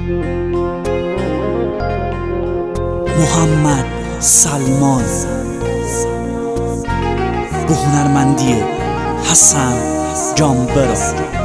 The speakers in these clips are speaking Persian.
محمد سلمان به هنرمندی حسن جانبرا.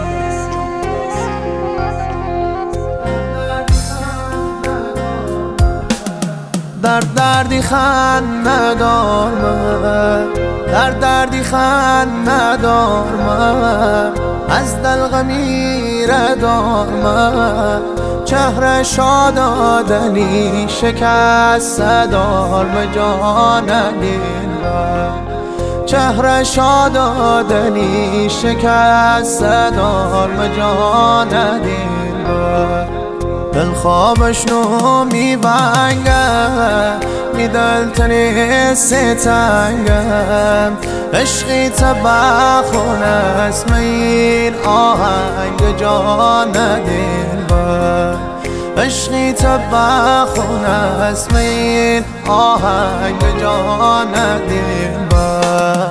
دردی خنده دار من، دردی خنده دار من، از دل غمیر دار من، چهره شادادنی شکست دار به جان دلبر، چهره شادادنی شکست دار به جان دلبر. دل خوابش نو می‌ونگم، می دل تنی ستنگم، عشقی تبخون اسم این آهنگ جان دلبر، عشقی تبخون اسم این آهنگ جان دلبر.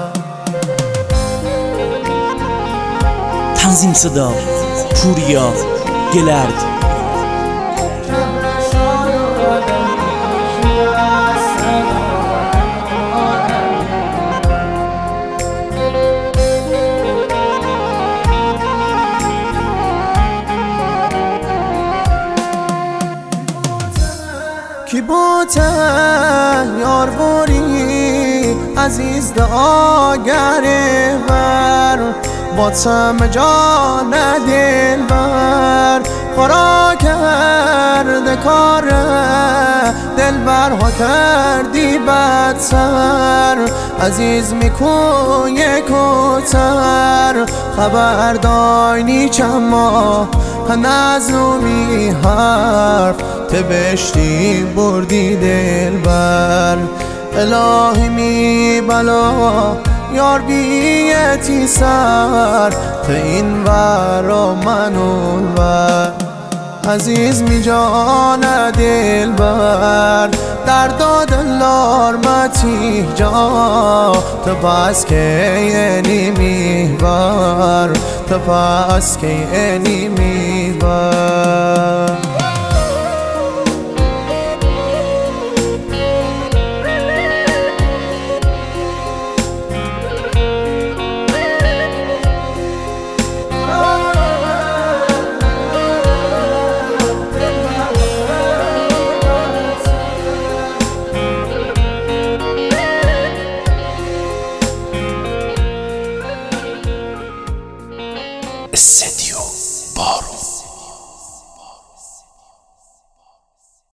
تنظیم صدا پوریا گلرد. کی بوته یار بوری عزیز داگره بر، باتم جان دلبر، خورا کرده کار دلبرها کردی بدتر، عزیز میکوی کوتر، خبر داینی چما نزنومی حرف تبشتی بردی دلبر. الهی می بلا یار بیتی سر، تا این ور و من اون ور، عزیز می جان دلبر، درد و دلار متی جا، تو پس که یعنی میبر، تو پس که یعنی میبر.